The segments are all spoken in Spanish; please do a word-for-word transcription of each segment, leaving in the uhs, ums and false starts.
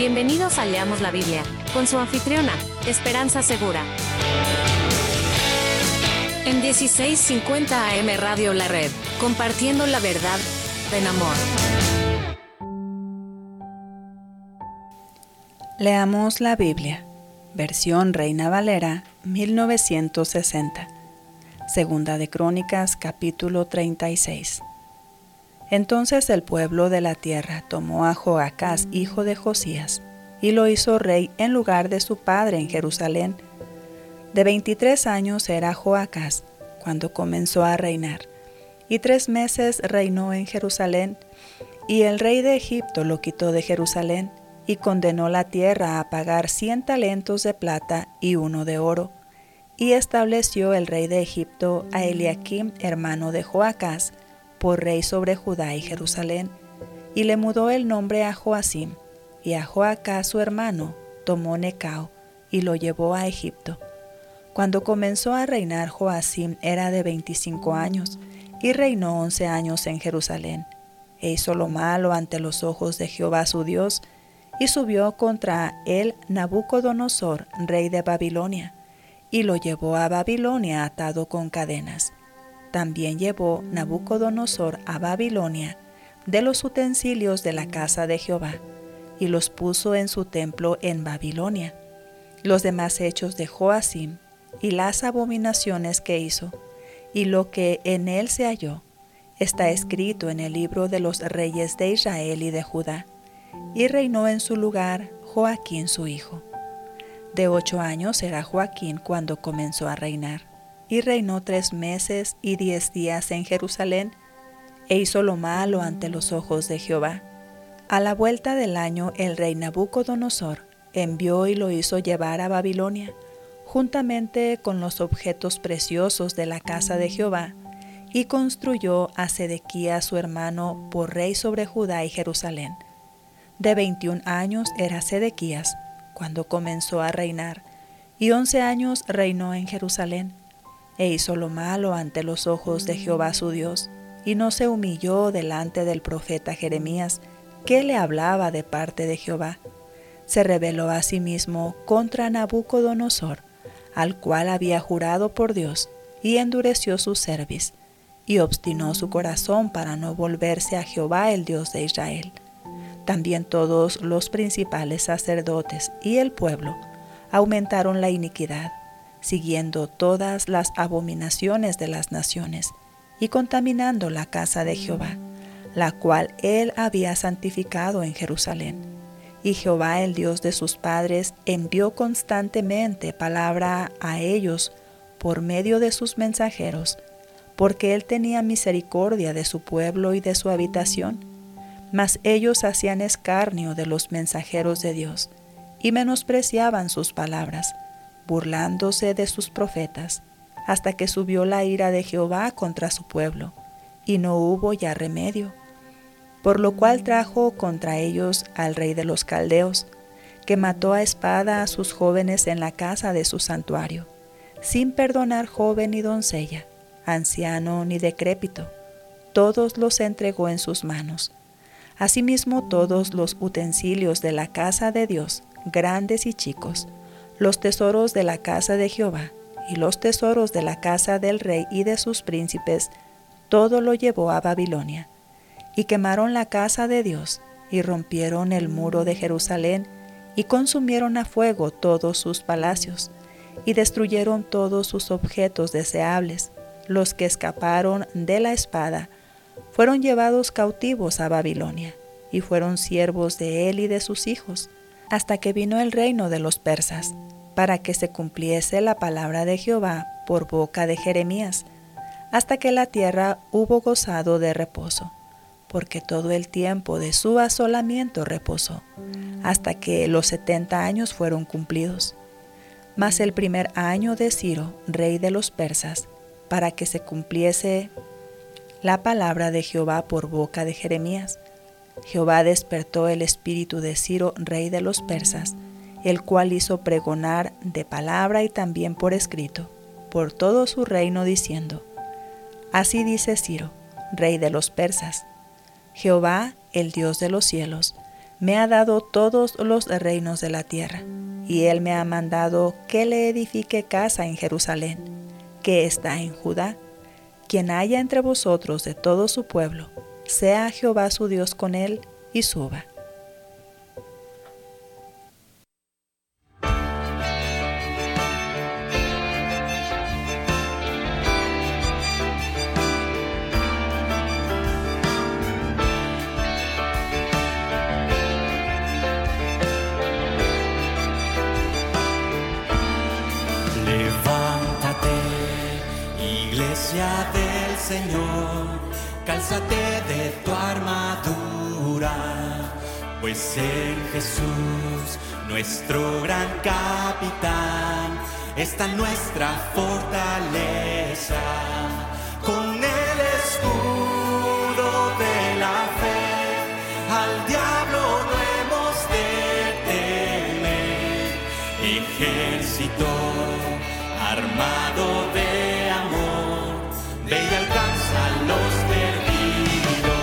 Bienvenidos a Leamos la Biblia, con su anfitriona, Esperanza Segura. En dieciséis cincuenta A M Radio La Red, compartiendo la verdad en amor. Leamos la Biblia, versión Reina Valera, mil novecientos sesenta. Segunda de Crónicas, capítulo treinta y seis. Entonces el pueblo de la tierra tomó a Joacás, hijo de Josías, y lo hizo rey en lugar de su padre en Jerusalén. De veintitrés años era Joacás cuando comenzó a reinar, y tres meses reinó en Jerusalén. Y el rey de Egipto lo quitó de Jerusalén, y condenó la tierra a pagar cien talentos de plata y uno de oro. Y estableció el rey de Egipto a Eliaquim, hermano de Joacás, por rey sobre Judá y Jerusalén, y le mudó el nombre a Joacim, y a Joacás su hermano tomó Necao, y lo llevó a Egipto. Cuando comenzó a reinar Joacim era de veinticinco años, y reinó once años en Jerusalén, e hizo lo malo ante los ojos de Jehová su Dios, y subió contra él Nabucodonosor, rey de Babilonia, y lo llevó a Babilonia atado con cadenas. También llevó Nabucodonosor a Babilonia de los utensilios de la casa de Jehová, y los puso en su templo en Babilonia. Los demás hechos de Joacim, y las abominaciones que hizo, y lo que en él se halló, está escrito en el libro de los reyes de Israel y de Judá. Y reinó en su lugar Joaquín su hijo. De ocho años era Joaquín cuando comenzó a reinar, y reinó tres meses y diez días en Jerusalén, e hizo lo malo ante los ojos de Jehová. A la vuelta del año el rey Nabucodonosor envió y lo hizo llevar a Babilonia, juntamente con los objetos preciosos de la casa de Jehová, y construyó a Sedequías su hermano por rey sobre Judá y Jerusalén. De veintiún años era Sedequías cuando comenzó a reinar, y once años reinó en Jerusalén, e hizo lo malo ante los ojos de Jehová su Dios, y no se humilló delante del profeta Jeremías, que le hablaba de parte de Jehová. Se rebeló a sí mismo contra Nabucodonosor, al cual había jurado por Dios, y endureció su cerviz, y obstinó su corazón para no volverse a Jehová el Dios de Israel. También todos los principales sacerdotes y el pueblo aumentaron la iniquidad, siguiendo todas las abominaciones de las naciones, y contaminando la casa de Jehová, la cual él había santificado en Jerusalén. Y Jehová, el Dios de sus padres, envió constantemente palabra a ellos por medio de sus mensajeros, porque él tenía misericordia de su pueblo y de su habitación. Mas ellos hacían escarnio de los mensajeros de Dios, y menospreciaban sus palabras, burlándose de sus profetas, hasta que subió la ira de Jehová contra su pueblo, y no hubo ya remedio. Por lo cual trajo contra ellos al rey de los caldeos, que mató a espada a sus jóvenes en la casa de su santuario, sin perdonar joven ni doncella, anciano ni decrépito. Todos los entregó en sus manos. Asimismo todos los utensilios de la casa de Dios, grandes y chicos, los tesoros de la casa de Jehová, y los tesoros de la casa del rey y de sus príncipes, todo lo llevó a Babilonia. Y quemaron la casa de Dios, y rompieron el muro de Jerusalén, y consumieron a fuego todos sus palacios, y destruyeron todos sus objetos deseables. Los que escaparon de la espada fueron llevados cautivos a Babilonia, y fueron siervos de él y de sus hijos, hasta que vino el reino de los persas, para que se cumpliese la palabra de Jehová por boca de Jeremías, hasta que la tierra hubo gozado de reposo, porque todo el tiempo de su asolamiento reposó, hasta que los setenta años fueron cumplidos. Mas el primer año de Ciro, rey de los persas, para que se cumpliese la palabra de Jehová por boca de Jeremías, Jehová despertó el espíritu de Ciro, rey de los persas, el cual hizo pregonar de palabra y también por escrito, por todo su reino, diciendo: Así dice Ciro, rey de los persas: Jehová, el Dios de los cielos, me ha dado todos los reinos de la tierra, y él me ha mandado que le edifique casa en Jerusalén, que está en Judá. Quien haya entre vosotros de todo su pueblo, sea Jehová su Dios con él, y suba. Iglesia del Señor, cálzate de tu armadura, pues en Jesús, nuestro gran capitán, está nuestra fortaleza. Con el escudo de la fe, al diablo no hemos de temer. Ejército armado de amor, ve y alcanza a los perdidos.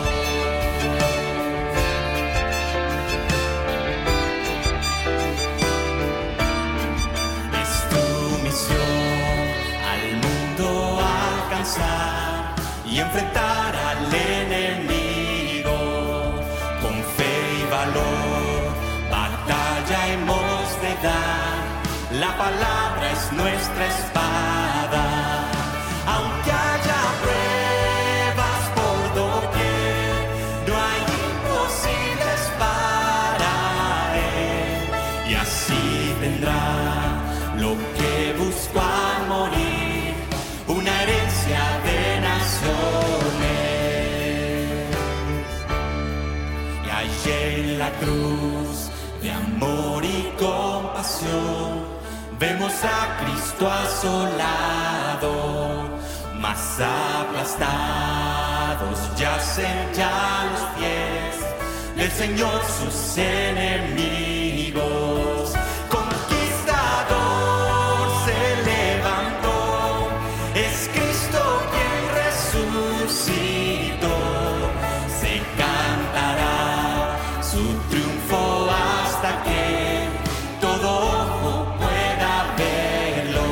Es tu misión al mundo alcanzar y enfrentar al enemigo con fe y valor. Batalla hemos de dar, la palabra es nuestra espada. Aunque haya pruebas por doquier, no hay imposibles para él. Y así tendrá lo que buscó al morir, una herencia de naciones. Y allí en la cruz de amor y compasión, vemos a Cristo asolado, mas aplastados yacen ya los pies del Señor sus enemigos. Conquistador se levantó, es Cristo quien resucitó. Se cantará su triunfo hasta que todo ojo pueda verlo.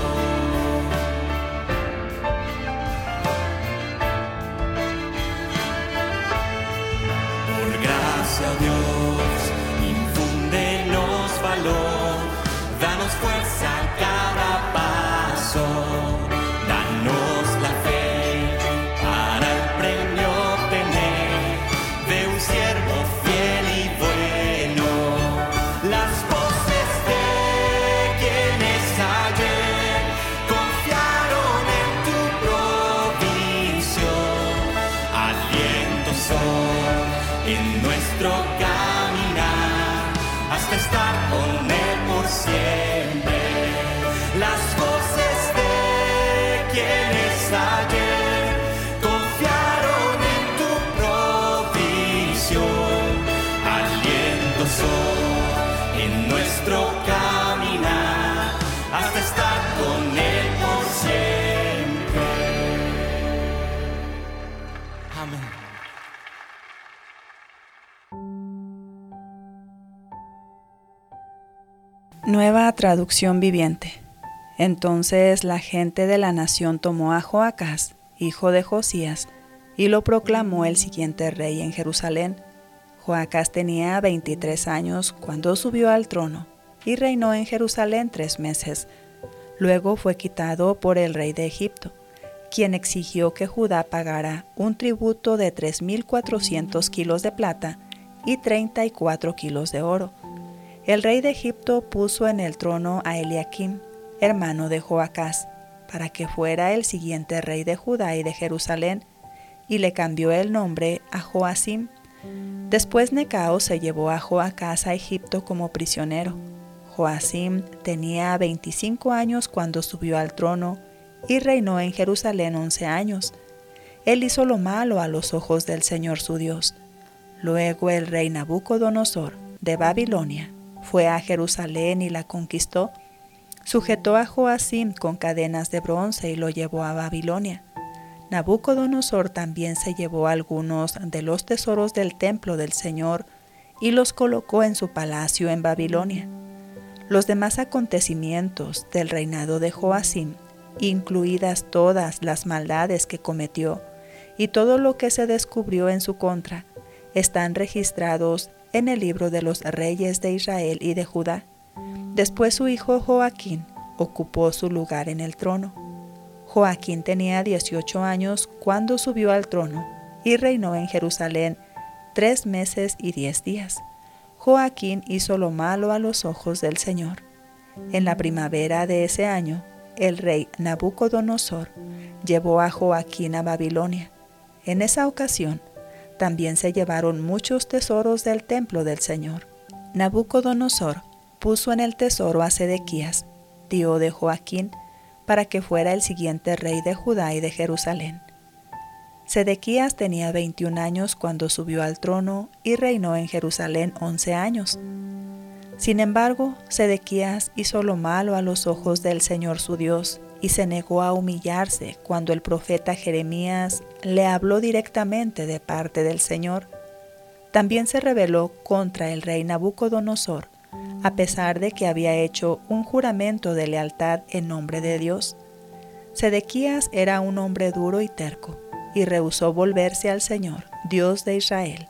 Por gracia, Dios, infúndenos valor, danos fuerza a cada paso, danos la fe para el premio obtener de un siervo fiel y bueno. Las voces de quienes ayer confiaron en tu provisión, aliento son en nuestro caminar hasta estar con él por siempre. Las voces de quienes ayer confiaron en tu provisión, aliento son en nuestro caminar hasta estar con él por siempre. Amén. Nueva traducción viviente. Entonces la gente de la nación tomó a Joacás, hijo de Josías, y lo proclamó el siguiente rey en Jerusalén. Joacás tenía veintitrés años cuando subió al trono, y reinó en Jerusalén tres meses. Luego fue quitado por el rey de Egipto, quien exigió que Judá pagara un tributo de tres mil cuatrocientos kilos de plata y treinta y cuatro kilos de oro. El rey de Egipto puso en el trono a Eliaquim, hermano de Joacás, para que fuera el siguiente rey de Judá y de Jerusalén, y le cambió el nombre a Joacim. Después Necao se llevó a Joacás a Egipto como prisionero. Joacim tenía veinticinco años cuando subió al trono y reinó en Jerusalén once años. Él hizo lo malo a los ojos del Señor su Dios. Luego el rey Nabucodonosor de Babilonia fue a Jerusalén y la conquistó. Sujetó a Joacim con cadenas de bronce y lo llevó a Babilonia. Nabucodonosor también se llevó algunos de los tesoros del templo del Señor y los colocó en su palacio en Babilonia. Los demás acontecimientos del reinado de Joacim, incluidas todas las maldades que cometió y todo lo que se descubrió en su contra, están registrados en el libro de los reyes de Israel y de Judá. Después su hijo Joaquín ocupó su lugar en el trono. Joaquín tenía dieciocho años cuando subió al trono y reinó en Jerusalén tres meses y diez días. Joaquín hizo lo malo a los ojos del Señor. En la primavera de ese año, el rey Nabucodonosor llevó a Joaquín a Babilonia. En esa ocasión, también se llevaron muchos tesoros del templo del Señor. Nabucodonosor puso en el tesoro a Sedequías, tío de Joaquín, para que fuera el siguiente rey de Judá y de Jerusalén. Sedequías tenía veintiún años cuando subió al trono y reinó en Jerusalén once años. Sin embargo, Sedequías hizo lo malo a los ojos del Señor su Dios y se negó a humillarse cuando el profeta Jeremías le habló directamente de parte del Señor. También se rebeló contra el rey Nabucodonosor, a pesar de que había hecho un juramento de lealtad en nombre de Dios. Sedequías era un hombre duro y terco, y rehusó volverse al Señor, Dios de Israel.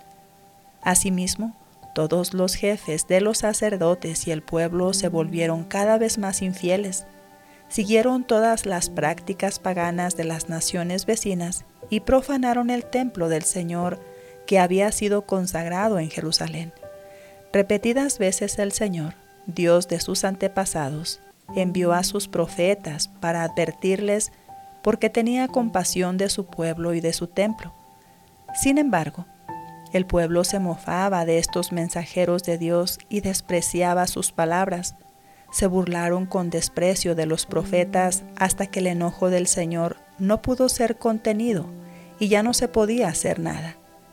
Asimismo, todos los jefes de los sacerdotes y el pueblo se volvieron cada vez más infieles. Siguieron todas las prácticas paganas de las naciones vecinas y profanaron el templo del Señor que había sido consagrado en Jerusalén. Repetidas veces el Señor, Dios de sus antepasados, envió a sus profetas para advertirles porque tenía compasión de su pueblo y de su templo. Sin embargo, el pueblo se mofaba de estos mensajeros de Dios y despreciaba sus palabras. Se burlaron con desprecio de los profetas hasta que el enojo del Señor no pudo ser contenido y ya no se podía hacer nada.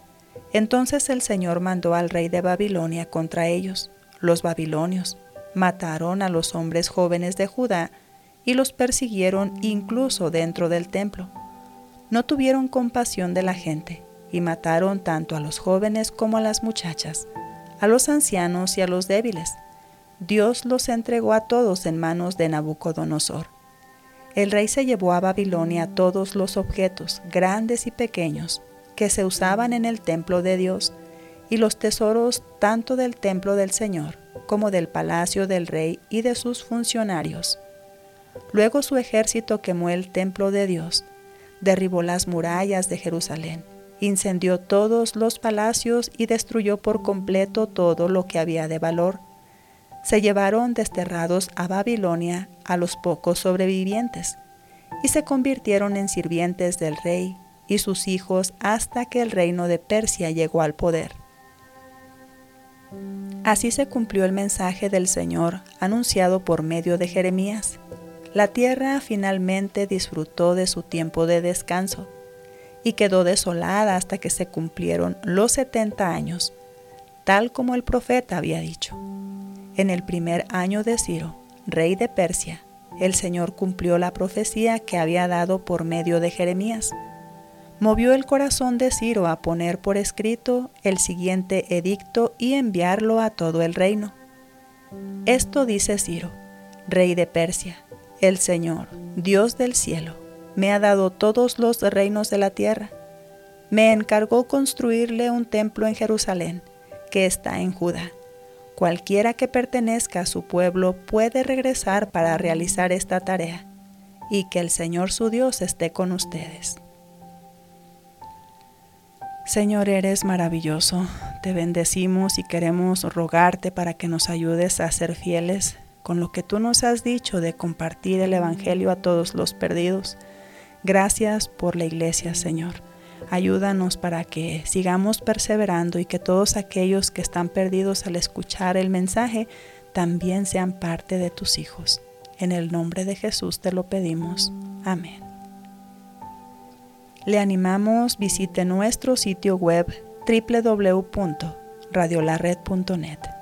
Entonces el Señor mandó al rey de Babilonia contra ellos. Los babilonios mataron a los hombres jóvenes de Judá y los persiguieron incluso dentro del templo. No tuvieron compasión de la gente y mataron tanto a los jóvenes como a las muchachas, a los ancianos y a los débiles. Dios los entregó a todos en manos de Nabucodonosor. El rey se llevó a Babilonia todos los objetos, grandes y pequeños, que se usaban en el templo de Dios, y los tesoros tanto del templo del Señor como del palacio del rey y de sus funcionarios. Luego su ejército quemó el templo de Dios, derribó las murallas de Jerusalén, incendió todos los palacios y destruyó por completo todo lo que había de valor. Se llevaron desterrados a Babilonia a los pocos sobrevivientes y se convirtieron en sirvientes del rey y sus hijos hasta que el reino de Persia llegó al poder. Así se cumplió el mensaje del Señor anunciado por medio de Jeremías. La tierra finalmente disfrutó de su tiempo de descanso y quedó desolada hasta que se cumplieron los setenta años, tal como el profeta había dicho. En el primer año de Ciro, rey de Persia, el Señor cumplió la profecía que había dado por medio de Jeremías. Movió el corazón de Ciro a poner por escrito el siguiente edicto y enviarlo a todo el reino. Esto dice Ciro, rey de Persia: el Señor, Dios del cielo, me ha dado todos los reinos de la tierra. Me encargó construirle un templo en Jerusalén, que está en Judá. Cualquiera que pertenezca a su pueblo puede regresar para realizar esta tarea, y que el Señor su Dios esté con ustedes. Señor, eres maravilloso. Te bendecimos y queremos rogarte para que nos ayudes a ser fieles con lo que tú nos has dicho de compartir el Evangelio a todos los perdidos. Gracias por la iglesia, Señor. Ayúdanos para que sigamos perseverando y que todos aquellos que están perdidos al escuchar el mensaje también sean parte de tus hijos. En el nombre de Jesús te lo pedimos. Amén. Le animamos, visite nuestro sitio web doble u doble u doble u punto radio la red punto net.